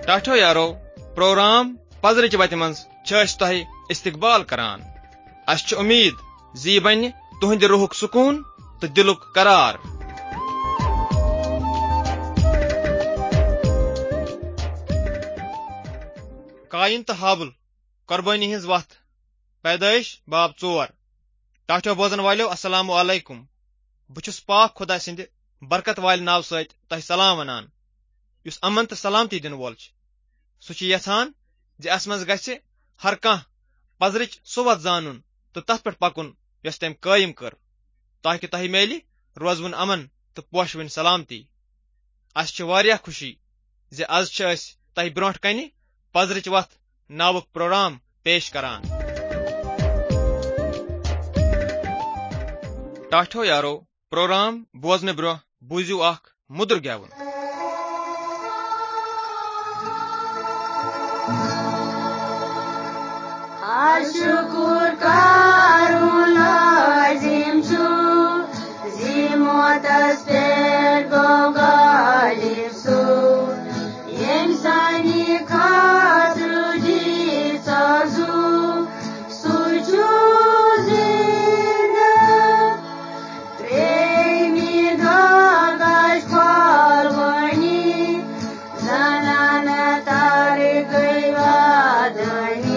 टाठो यारो प्रोग्राम पजरच वत मं तह इस्तकबाल करान। अस उम्मीद जी बन तुहद रूहुक सुकून तो दिलुक करार। कायन तो हाबुल कुर्बानी हिज वत पैदाइश बाब 4। टाठो बोजन वालो अस्सलामु अलैकुम। बुछुस पाक खुदा सिंद बरकत वाल नाव सत तह सलाम वनान युस अमन तो सलामती दिन वोल सह यछान जे अस मज गछ हर कह पजरच सो वत जानन तो तथ पे पकुन यस तम कायम कर ताकि तह मेलि रोजवन अमन तो पोशवन सलामती। अस वारिया खुशी जे आज तह ब्रोह कन पजरच वत नावुक प्रोग्राम पेश करान। टाठो यारो प्रोग्राम बोजने ब्रोह बूझू अख मुद्र गेवन। शुक्र करुन लाजिम छु जिमोतस पेट गो गालिब सु इंसानी खातिर जी साजू सुचू जिंदा प्रेमी गागाश फालवानी जनाना तारे गई वादनी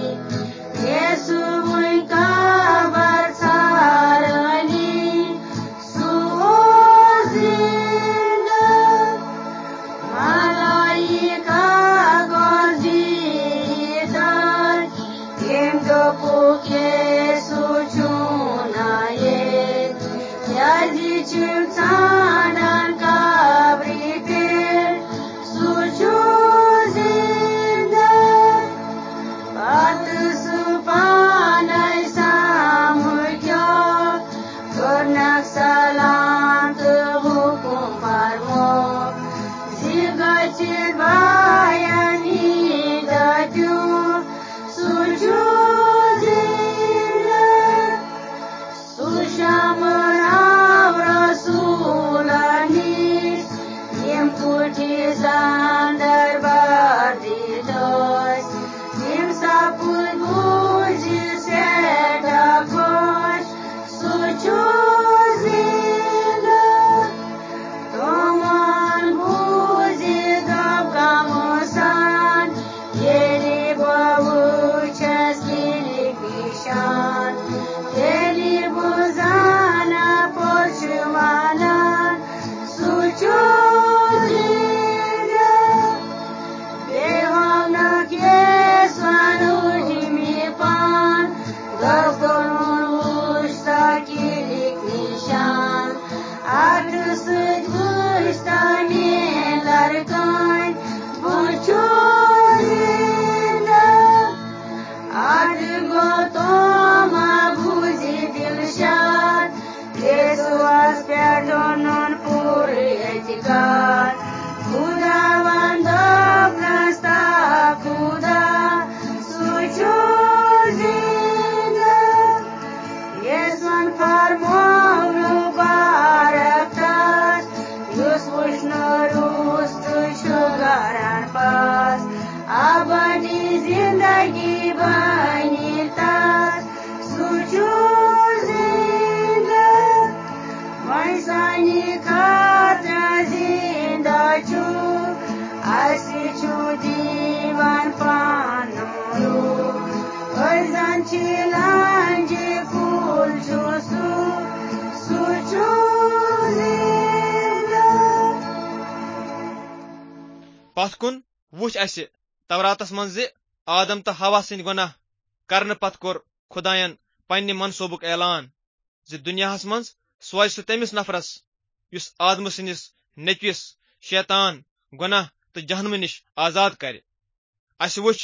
पथ कुन वुच अस तवरातस मं आदम तो हवा सिंद गुनाह करने पत कोर खुदायन पन्ने मनसूबुक ऐलान दुनियाहस मं सोज सह तमिस नफरस युस आदम सिंदिस नेचविस शैतान गुनाह तो जहन्म निश आजाद कर। अस वुच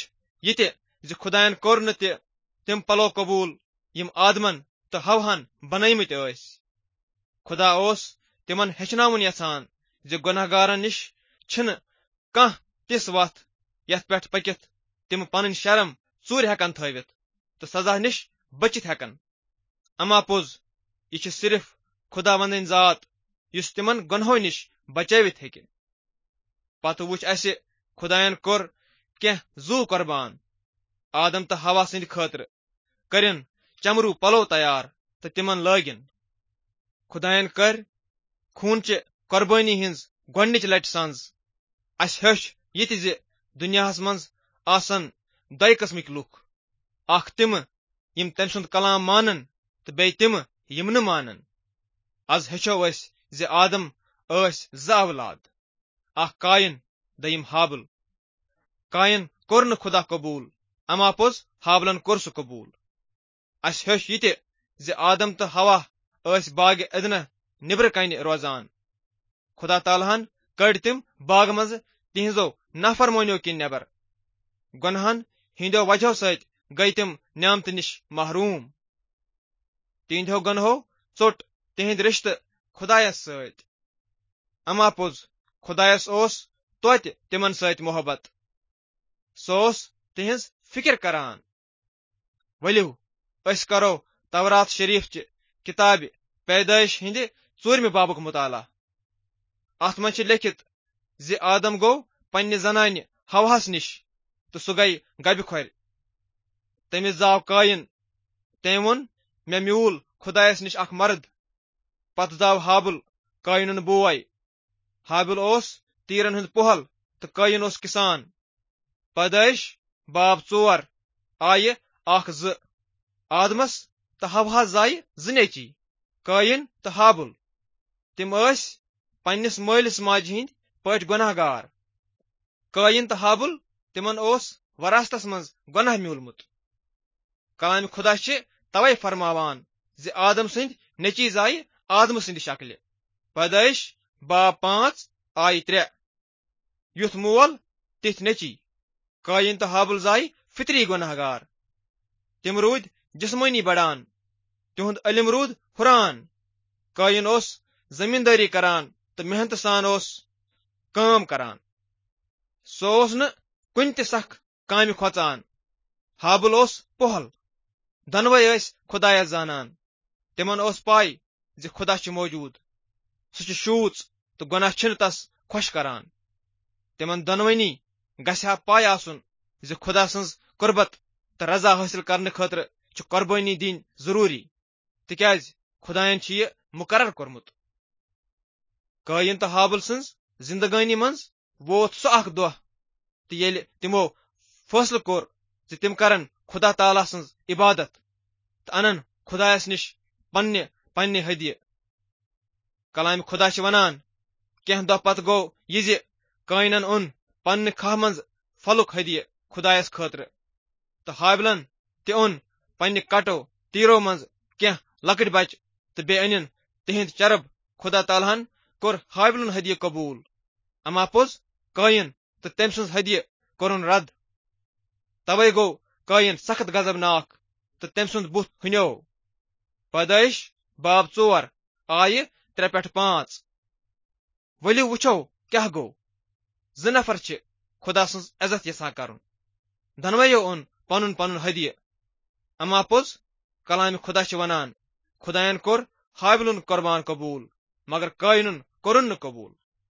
ये खुदायन कोर न तिम पलो कबूल यम आदमन तो हवाहन बनमत। खुदा तिमन हेचनावन यछान गुनाहगारन निश छन कह तिस वत यथ पे पकित तिम पन शर्म चूर हेकन थवित तो सजा निश बचित हेकन। अमा पोज यह सिर्फ खुदावंदन जात युस तिमन गुनहो निश बचवित हेके। पत वुच अस खुदायन कोर कह जू कुर्बान आदम तो हवा सिंद खतर करिन चमरू पलो तैयार तो तिमन लगिन खुदायन कर खूनचे कुर्बानी हिंज गोडनिच लट संज अस हेश ये जे दुनियाहस मंज आसन दय किस्मिक लुख अख तिम यम तम सुंद कलाम मानन तो बे तिम यम न मानन आज हेचो अस जे आदम अस ज औलाद अख कायन दयिम हाबल कायन कोर न खुदा कबूल अमा पोज हाबलन कोर सु कबूल अस हेश ये जे आदम तो हवा अस बाग अदना निबर कन रोजान खुदा तालहन कड़ तिम बाग मज तिहजो नाफरमानियों किन नेबर गुनहन हिंदो वजह सत गई तिम न्यामत निश महरूम तिंदो गुनहो चोट तिहिंद रिश्त खुदायस सत अमा पोज खुदायस ओस तोत तिमन सत मोहब्बत सोस तिहिंज फिक्र करान वलियो अस करो तवरात शरीफ च किताब पैदाइश हिंद 4 बाबुक मुताला अथ मन लिखित जे आदम गो पन्ने जनान हवास निश तो सह गई गबि खोर तमिस जाव कायन तम वोन मे म्यूल खुदायस निश अख मर्द पत जाव हाबुल कायनुन बोय हाबुल ओस तीरन हंद पोहल तो कायन ओस किसान पैदाइश बाब 4 आय अख ज आदमस तो हवास जाय ज नेची कायन तो हाबुल तिम पन्निस मालिस माज हिंद पट गुनाहगार कायन तो हाबुल तिमन ओस वरासतस मज गुनाह म्यूलमुत कलाम खुदा तवे फरमावान जे आदम सिंद नेची जाय आदम सिंद शक्ल पैदाइश बाब 5 आय 3 युथ मोल तिथ नेची कायन तो हाबुल जाय फितरी गुनाहगार तिम रूद जिस्मानी बड़ान तिहुंद इल्म रूद हुरान कायन ओस जमींदारी करान तो मेहनत सान ओस काम करान सो ओस न कुन त सख काम खोचान हाबुल ओस पोहल दनवे खुदाय जानन तिमन ओस पाय जे खुदा मौजूद सह शूच तो गुनाह छिन तस खुश करान तिमन दनवनी गसा पाय आसुन जे खुदा सन्ज कुर्बत तो रजा हासिल करने खतर कुर्बानी दिन जरूरी तिकाज खुदायन यह मुकर्रर कोरमुत कायन तो हाबुल सन्ज जिंदगानी मंज वोत सह अख दोह तो येल तिमो फैसल कोर जे तिम करन खुदा ताला सन्ज इबादत तो अनन खुदायस निश पन्ने पन्ने हदिय कलाम खुदा वनान कह दह पत गो ये जे कायनन उन पन्ने खाह मंज फलुक हदिय खुदायस खतर तो हाबिलन ते उन पन्ने कटो तीरो मंज कह लकड़ बच तो बे अनिन तिहिंद चरब खुदा तालहन कोर हाबिलन हदिय कबूल अमा पोज कायन तो तम सन्ज हदिय कोरुन रद तवे गो कायन सख्त गजबनाक तो तम सुंद बुथ हुन्यो पैदाइश बाब 4 आय 3 पे 5 वलियो वुचो क्या गो ज नफर खुदा सन्ज इज्जत यसान करन दनवयो उन पनुन पनुन हदिय अमा पोज कलाम खुदा वनान खुदायन कोर हाबिलन कुर्बान कबूल मगर कायनुन कोरुन न कबूल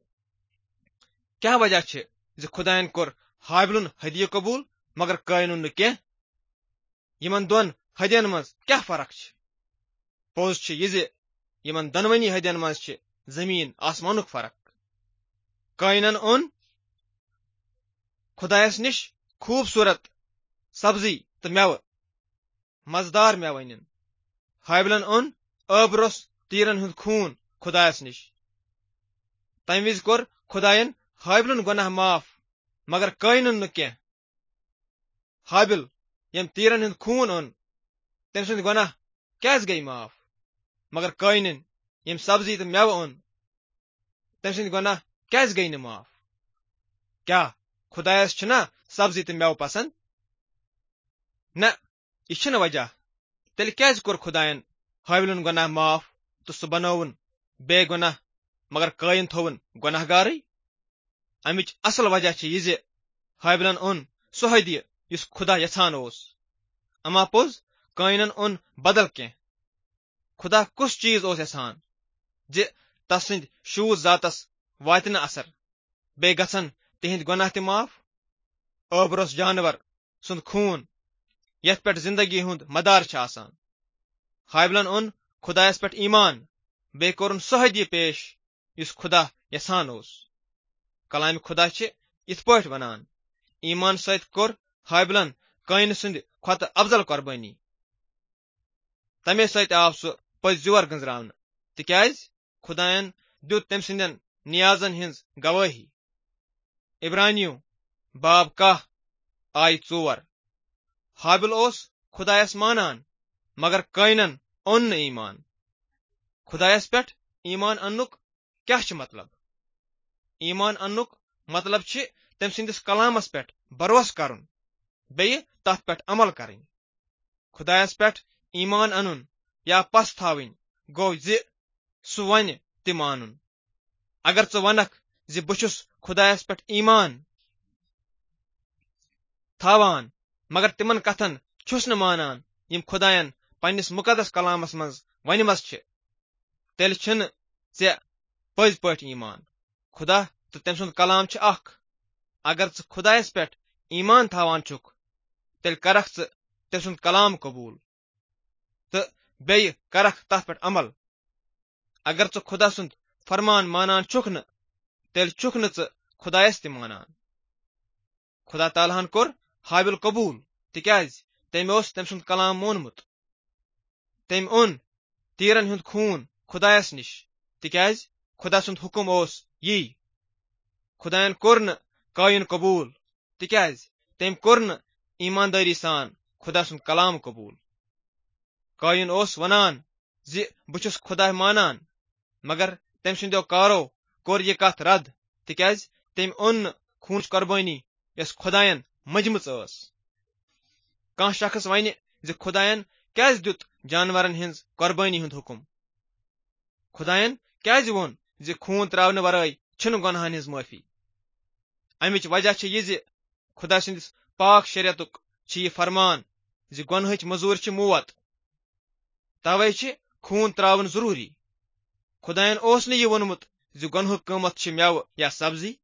क्या वजह जे खुदायन कोर हाबिलन हदिय कबूल मगर कायनुन न कह यमन दोन हदियन मज क्या फर्क पोज ये जे यमन दनवनी हदियन मज जमीन आसमानुक फर्क कायनन उन खुदायस निश खूबसूरत सब्जी तो मेव मजदार मेवन हाबिलन उन अबरस तीरन हुंद खून खुदायस निश तम विज कोर खुदायन हाबिलन गुनाह माफ मगर कायनुन न कह हाबिल यम तीरन हुंद खून उन तम सुंद गुनाह क्या गई माफ मगर कायनन यम सब्जी तो मेव उन तम सुंद गुनाह क्या गई न माफ क्या खुदायस छना सब्जी तो मेव पसंद न यह वजह तेल क्या कोर खुदायन हाबिलन गुनाह माफ तो सह बनोवन बे गुनाह मगर कायन थोवन गुनाहगार अमिच असल वजह ये जे हाबिलन उन सह हदिय युस खुदा यछान ओस अमा पोज कायनन उन बदल कह खुदा कुछ चीज ओस यछान जे तस शूज जातस वात न असर बे गछन तिहिंद गुनाह ते माफ, ओबरस जानवर सुंद खून यथ पेट जिंदगी हुंद मदार छ आसान। हाबिलन ओन खुदायस पेट ईमान, बे कोरुन सह हदी पेश युस खुदा यसान ओस। कलाम खुदा छ इत पठ वनान, ईमान सहित कोर हाबिलन काइन सुंद खत अफजल कुर्बानी। तमे सहित आव सु पज जोर गंजरावन, तिक्याज खुदायन द्युत तम सिंदन नियाजन हिंज गवाही। इब्रानियों बाब 1 आयत 4। हाबिल ओस खुदायस मानान, मगर काइनन ओन न ईमान। खुदायस पेट ईमान अन्नुक क्या छ मतलब? ईमान अन्नुक मतलब छ तम सिंदिस कलामस पेट भरोस करन, बे तथ पेट अमल करें। खुदायस पेट ईमान अनुन या पस थाविन गो जि सु वन ति मानुन। अगर च वनक जि बुछुस खुदायस पेट ईमान थावान, मगर तिमन कथन छुस न मानान यम खुदायन पन्निस मुकदस कलामस मंज वनमस छ, तेल छन जे पज पट ईमान। खुदा तो तम सुंद कलाम छ अख। अगर च खुदायस पेट ईमान थावान छुक, तेल करख च तम सुंद कलाम कबूल, तो बे करख तथ पेट अमल। अगर च खुदा सुंद फरमान मानान छुक न, तेल छुक न च खुदायस ते मानान। खुदा तालहन कोर हाबिल कबूल, तिक्याज तम ओस तम सुंद कलाम मोनमुत। तम ओन तीरन हुंद खून खुदायस निश, तिक्याज खुदा सुंद हुकुम ओस यी। खुदायन कोर न काइन कबूल, तिक्याज तम कोर न ईमानदारी सान खुदा सुंद कलाम कबूल। काइन ओस वनान जि बुछुस खुदा मानान, मगर तम सिंदो कारो कोर ये कथ रद, तिक्याज तम ओन खून कुर्बानी यस खुदायन मजमच ओस। कां शख्स वन जि खुदायन क्याज द्युत जानवरन हिंज कुर्बानी हुंद हुकुम। खुदायन क्याज वोन जि खून त्रावन वराई छन गुनाहन हिंज माफी। अमिच वजह छ ये जि खुदा सिंदिस पाक शरीयतुक छ ये फरमान जि गुनाहच मजूर छ मौत, तवे छ खून त्रावन जरूरी। खुदायन ओस न ये वोनमुत जि गुनाहुक कीमत छ मेव या सब्जी,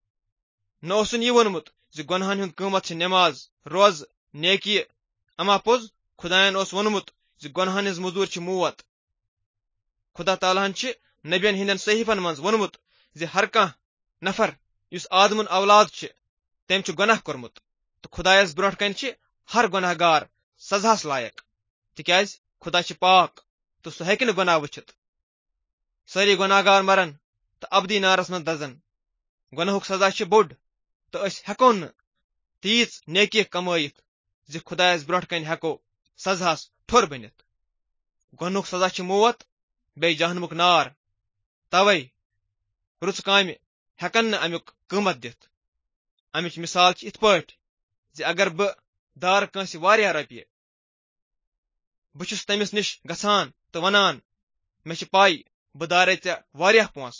न ओसन ये वोनमुत जि गुनाहन हुंद कीमत छ नमाज, रोज, नेकी। अमा पोज खुदायन ओस वोनमुत जि गुनाहन हिंज मजूर छ मौत। खुदा तालहन छ नबियन हिंदन सहीफन मंज वोनमुत जि हर कां नफर युस आदमुन औलाद छ तम छ गुनाह कोरमुत, तो खुदायस ब्रोट कन छ हर गुनाहगार सजास लायक, तिक्याज खुदा छ पाक तो सह हेकि न गुनाह वचित। सारी गुनाहगार मरन तो अबदी नारस मंज दजन। गुनाहुक सजा छ बोड, तो अस हेको न तीच नेकी कमायित जि खुदायस ब्रोट कन हेको सजास ठोर बनित। गुनाहुक सजा छ मौत, बे जहन्नमुक नार। तवे रुच कामि हेकन न अमुक कीमत दित। अमिच मिसाल छ इत पठ जि अगर ब दार कांसि वारिया रपिय, बुछुस तमिस निश गसान तो वनान मे छ पाई ब दारे चे वारिया पोंस,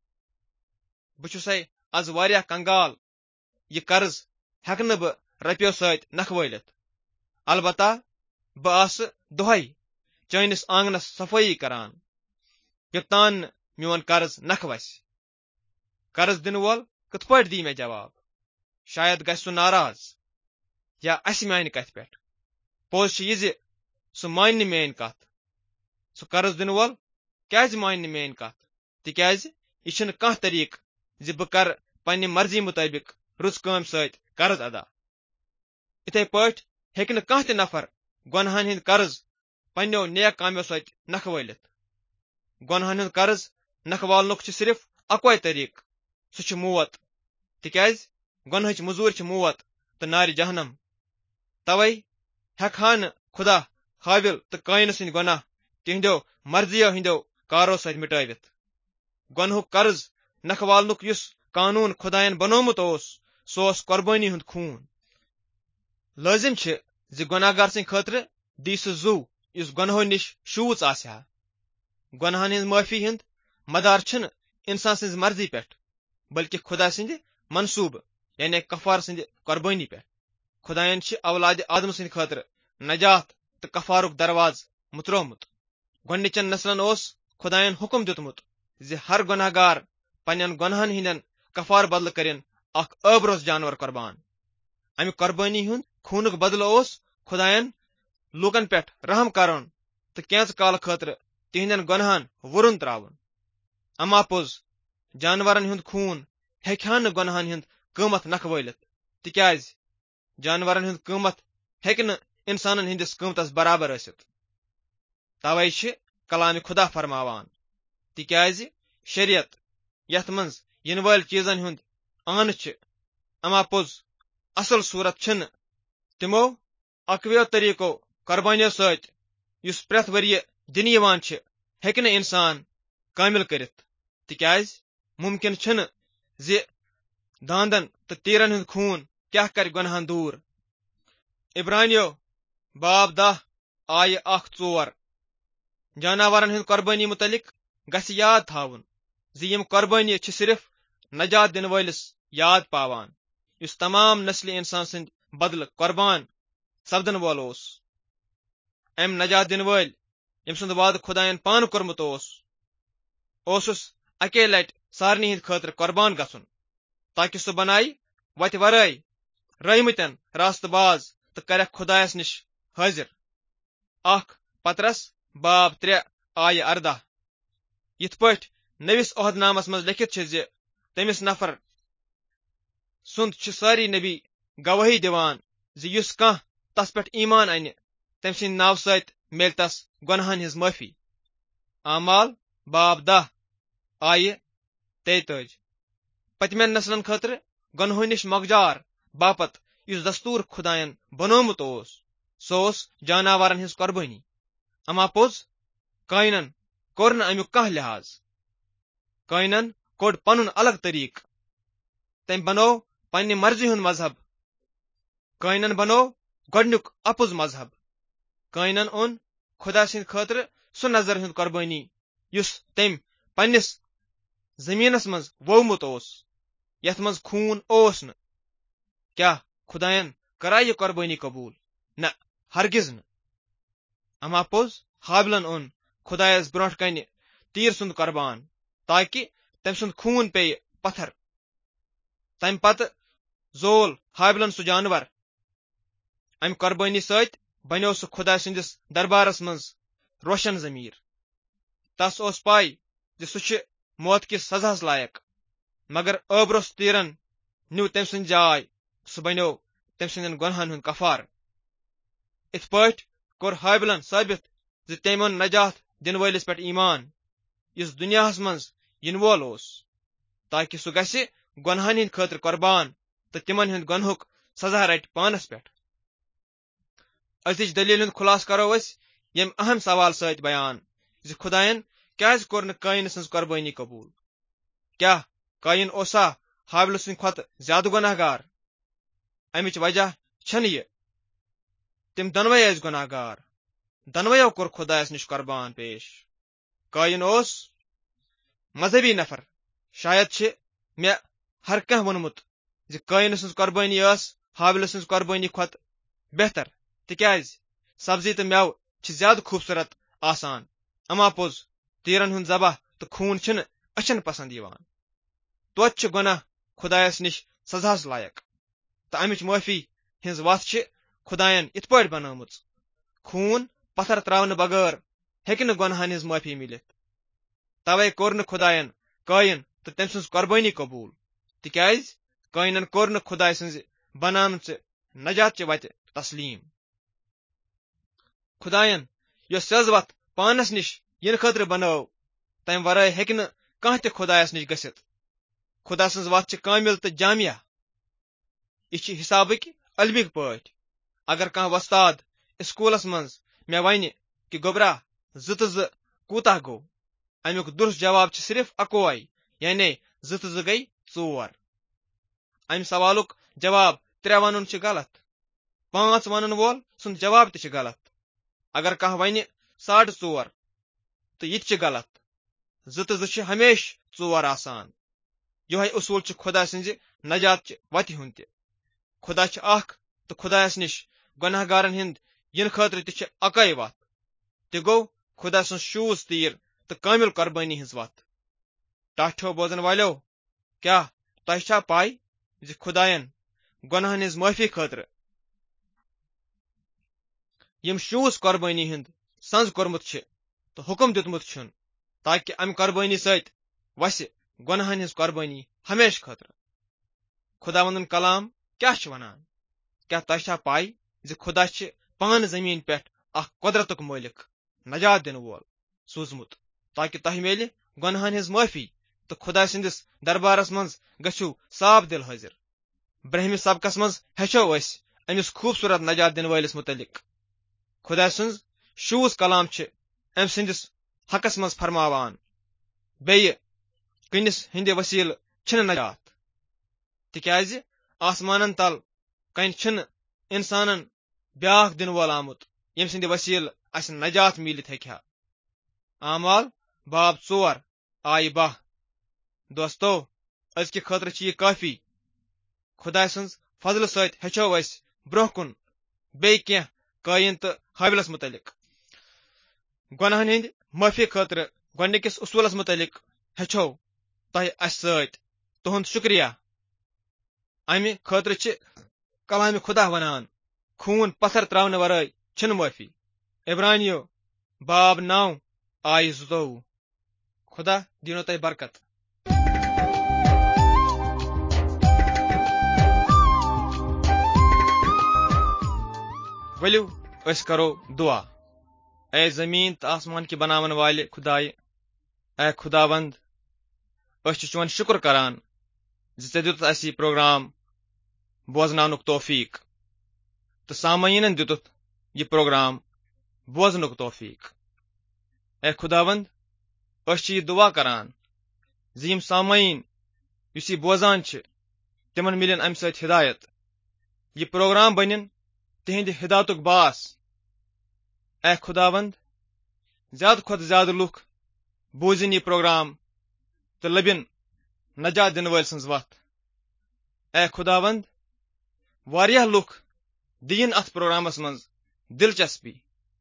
बुछुसै आज वारिया कंगाल, ये कर्ज हेक न ब रपियो सत नख वलित। अलबत्ता ब आस दोहै चैनिस आंगनस सफाई करान, योतान मियोन कर्ज नख वस। कर्ज दिन वोल कथ पट दी मे जवाब? शायद गसु नाराज या अस मान कथ पेट। पोज छ ये जि सु मान मेन कथ। सु कर्ज दिन वोल क्याज मान मेन कथ? तिक्याज यह छन कां तरीक जि ब कर पन्नि मर्जी मुताबिक रुच काम सत कर्ज अदा। इथे पट हेक न कां ते नफर गुनाहन हिंद कर्ज पन्नो नेक कामो सत नख वलित। गुनाहन हिंद कर्ज नख वालनुक छ सिर्फ अकोय तरीक, सु छ मौत, तिक्याज गुनाहच मजूर छ मौत तो नार जहन्नम। तवे हेकान खुदा हाबिल तो काइन सिंद गुनाह तिहंदो मर्जियो हिंदो कारो सत मिटावित। गुनाहुक कर्ज नख वालनुक युस कानून खुदायन बनोमुत ओस, सो ओस कुर्बानी हुंद खून। लाजिम छ जि गुनाहगार सिंद खातिर दी सु जू युस गुनाहो निश शूच आस्या। गुनाहन हिंद माफी हिंद मदार छन इंसान सिंद मर्जी पेट, बल्कि खुदा सिंद मनसूब यानी कफार सिंद कुर्बानी पेट। खुदायन छ औलाद आदम सिंद खातिर नजात तो कफारुक दरवाज मुत्रोमुत। गोडनिचन नस्लन ओस खुदायन हुकुम दितमुत जि हर गुनाहगार पन्नन गुनाहन हिंदन कफार बदल करिन अख अबरोस जानवर कुर्बान। अमि कुर्बानी हुंद खूनुक बदल ओस खुदायन लूकन पेठ रहम करन तो कैंच काल खतर तिहंदन गुनहन वरुन त्रावन। अमा पोज जानवरन हुंद खून हेक्यान गुनहन हुंद कीमत नख वलित, तिक्याज जानवरन हुंद कीमत हेक न इंसानन हिंदिस कीमतस बराबर असित। तवै छ कलाम खुदा फरमावान, तिक्याज शरीयत यथ मंज यिन वाल चीजन हुंद आन छ अमा पोज असल सूरत छन तिमो अकवियो तरीको कुर्बानियों सत युस प्रेथ वरिय दिन यवान छ हेक न इंसान कामिल करित, तिक्याज मुमकिन छन जे दांदन तो तीरन हुंद खून क्या कर गुनहन दूर। इब्रानियो बाब 10 आय 1-4। जानवरन हुंद कुर्बानी मुतलिक गस याद थावन जे यम कुर्बानी छ सिर्फ नजात दिन वालिस याद पावान युस तमाम नस्ल इंसान सिंद बदल कुर्बान सपदन वोल ओस। एम नजात दिन वाल यम सुंद वाद खुदायन पान कोरमुत ओसुस अके लट सारनी हिंद खतर कुर्बान गसुन ताकि सु बनाई वत वराई रहीमतन रास्तबाज तो करक खुदायस निश हाजिर। 1 पतरस बाब 3 आय 14। यिथ पठ नविस ओहदनामस मज लिखित छ जे तमिस नफर सुंद छ सारी नबी गवाही दिवान जे युस कह तस पेठ ईमान अन तम सिंद नाव सत मेल तस गुनहन हिज माफी। आमाल बाब 10 आय 33। पतमेन नस्लन खतर गुनहों निश मगजार बापत युस दस्तूर खुदायन बनोमुत ओस सो ओस जानवरन हिज कुर्बानी। अमा पोज कायनन कोर न अमुक कह लिहाज। कायनन कोड पनुन अलग तरीक, तम बनो पन्ने मर्जी हुन मजहब। कायनन बनो गोडनुक अपुज मजहब। कायनन ओन खुदा सिंद खतर सु नजर हुंद कुर्बानी युस तम पन्निस जमीनस मज वोमुत ओस यथ मज खून ओस न। क्या खुदायन करा यह कुर्बानी कबूल? न, हरगिज न। अमा पोज हाबिलन ओन खुदायस ब्रोट कन तीर सुंद कुर्बान ताकि तम सुंद खून पे पत्थर। तम पत जोल हाबिलन सु जानवर। अम कुर्बानी सत बनो सु खुदा सिंदिस दरबारस मज रोशन जमीर। तस ओस पाई जे सु छ मौत किस सजास लायक, मगर अबरोस तीरन न्यू तम सिंद जाय सु बनो तम सिंदन गुनहन हुंद कफार। इत पठ कोर हाबिलन साबित जे तम ओन नजात दिन वालिस पेठ ईमान युस दुनियाहस मज यिन वोल ओस ताकि सु गसि गुनहन हिंद खतर कुर्बान तो तिमन हुंद गुनहुक सजा रट पानस पेठ। अजिच दलील हुंद खुलास करो अस यम अहम सवाल सत बयान जे खुदायन क्याज कोर न कायन सिंज कुर्बानी कबूल। क्या कायन ओसा हाबिल सिंद खत ज्यादा गुनाहगार? अमिच वजह छन ये तिम दनवे अस गुनाहगार, दनवयो कोर खुदायस निश कुर्बान पेश। कायन ओस मजहबी नफर, शायद छ मे हर कह वनमुत जे कायन सिंज कुर्बानी अस हाबिल सिंज कुर्बानी खत बेहतर, तिक्याज सब्जी तो मेव छ ज्यादा खूबसूरत आसान। अमा पोज तीरन हुंद जबह तो खून छन अचन पसंद यवान। तोच छ गुनाह खुदायस निश सजास लायक तो अमिच माफी हिंज वत छ खुदायन इत पठ बनमुच खून पत्थर त्रावन बगैर हेक न गुनहन हिंज माफी मिलित। तवे कोर न खुदायन कायन तो तम सिंज कुर्बानी कबूल, तिक्याज कायनन कोर न खुदाय सिंज बनामच नजात च वत तस्लीम। खुदायन यो सज वत पानस निश यिन खतर बनो तम वराय हेक न कह ते खुदायस निश गसित। खुदा सिंज वत छ कामिल तो जामिया। यह छ हिसाबिक अलमिक पठ। अगर कह वस्ताद स्कूलस मज मे वन कि गोबरा 2 तो 2 कूता गो, अमुक दुरुस्त जवाब छ सिर्फ अकोय यानी 2 तो 2 गई 4। अम सवालुक जवाब 3 वनुन छ गलत, 5 वनुन वोल सुन जवाब त छ गलत। अगर कह वन 4.5 तो यह छ गलत। 2 तो 2 छ हमेश 4 आसान। योह उसूल छ खुदा सिंज नजात च वत हुंद। खुदा छ अख तो खुदायस निश गुनाहगारन हिंद यिन खतर त छ अकै वत। ते गो खुदा सिंज शूज तीर तो कामिल कुर्बानी हिंज वत। टाठो बोजन वालो, क्या तह छा पाई ज खुदायन गुनाहन हिज माफी खतर यम शूज कुर्बानी हिंद संज कोरमुत तो हुक्म दितमुत छुन ताकि अम कुर्बानी सत वस गुनाहन हिज कुर्बानी हमेश खतर खुदावंदन कलाम क्या वनान क्या तह पाई ज खुदा पान जमीन पे कुदरतुक मालिक नजात दिन वोल सूजमुत ताकि तह मेल गुनाहन हिज माफी तो खुदा सिंदिस दरबारस मज गछू साफ दिल हाजिर ब्रह्म सबकस मज हेचो अमिस खूबसूरत नजात दिन वालिस मुतलिक खुदा सुंज शूज कलाम अम सिंदिस हकस मज फरमावान बेय कनिस हिंदे वसील छिन नजात तिक्याज आसमानन तल कन छिन इंसानन ब्याख दिन वोल आमुत यम सिंदे वसील अस नजात मिलित हेक्या आमाल बाब 4 आय 12 दोस्तो अजकि खतर यह काफी खुदा सन्ज फजल सत हेचो ब्रोह कुन बे क्या कायन तो हाबिलस मुतलिक गुनाहन हिंद माफी खतर गोडनिकिस उसूलस मुतलिक हेचो तह अस सत तुहंद शुक्रिया अमि खतर कलाम खुदा वनान खून पत्थर त्रावन वराय छिन माफी इब्रानियो बाब 9 आय 22 खुदा दिनो तय बरकत वलियो अस करो दुआ ए जमीन तो आसमान की बनावन वाले खुदाय ए खुदावंद अस चोन शुक्र करान जे दित अस यह प्रोग्राम बोजनानुक तौफीक तो सामयीनन दितुत यह प्रोग्राम बोजनुक तौफीक ए खुदावंद अस यह दुआ करान जे यम सामयीन युस यह बोजान तिमन मिलन अम सत हिदायत यह प्रोग्राम बनिन तिहिंद हिदायतुक बास ए खुदावंद ज्यादा खुद ज्यादा लुख बूजिन यह प्रोग्राम तो लबिन नजात दिन वाल सन्ज वत ए खुदावंद वारिया लुख दिन अथ प्रोग्रामस मज दिलचस्पी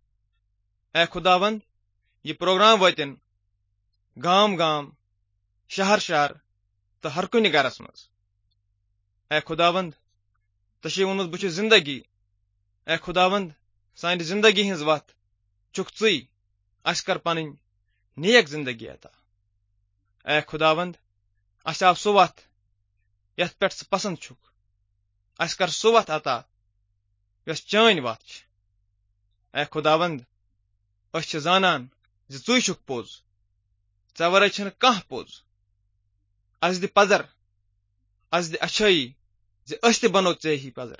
ए खुदावंद यह प्रोग्राम वातिन गाम गाम शहर शहर तो हर कुन गरस मज ए खुदावंद तशी वोनुत बुछ जिंदगी ए खुदावंद सान जिंदगी हिंज वत चुक ची अस कर पन नेक जिंदगी अता ए खुदावंद अस आव सो वत यथ पे पसंद छुक अस कर सो वत अता यस चान वत ए खुदावंद अस जानन जे चुई छुक पोज चा वराय छन कह पोज अस दि पजर अस दि अच्छाई जे अस ते बनो चे ही पजर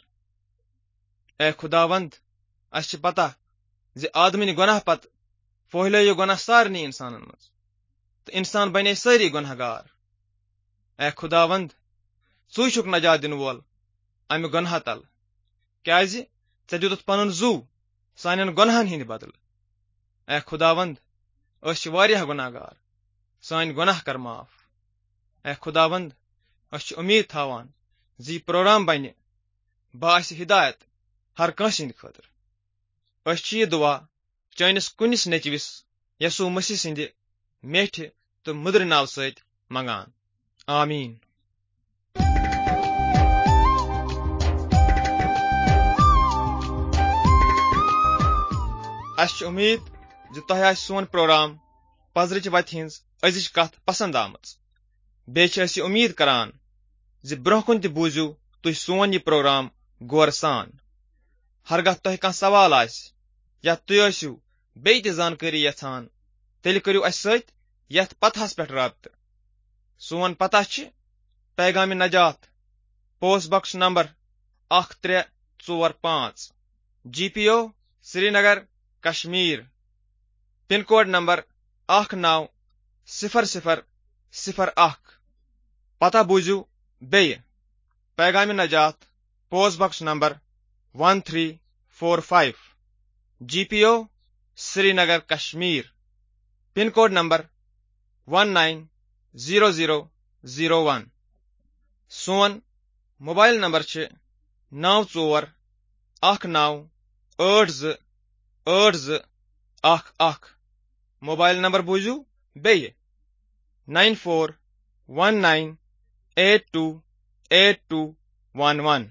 ए खुदावंद अस पता जे आदमिन गुनाह पत फहलो गुनाह सारनी इंसानन मज तो इंसान बने सारी गुनहगार ए खुदावंद चुई छुक नजात दिन वोल अमि गुनाह तल क्या चे दितुत पनुन जू सान गुनाहन हिंद बदल ए खुदावंद अस वारिया गुनाहगार सान गुनाह कर माफ ए खुदावंद अस उम्मीद थावान जी प्रोग्राम बन बास हिदायत हर कंस हिंद खतर अस यह दुआ चानिस कुनिस नेचविस यसू मसीह सिंद मेठ तो मुद्र नाव सत मंगान आमीन। अस उम्मीद जे तह सोन प्रोग्राम पजरच वत हिंज अजिच कथ पसंद आमच बे उम्मीद करान जे ब्रोह कुन बूजू तुह सोन यह प्रोग्राम गौर सान हरगह तह कह सवाल या तुह बे जानकारी यछान तेल करू अस सत यथ पतहस पे राब्त सोन पता Paigam Najat post box number 1345 GPO Srinagar Kashmir pin code number 190001 पता बूझू बे Paigam Najat post box number 1345 GPO Srinagar Kashmir pin code number 190001 सोन मोबाइल नंबर 9419828211 मोबाइल नंबर बूझू बे 9419828211 8211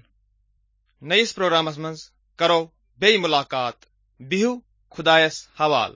नयिस प्रोग्रामस मंज करो बेई मुलाकात बिहु खुदायस हवाल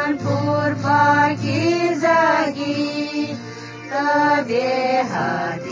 Deha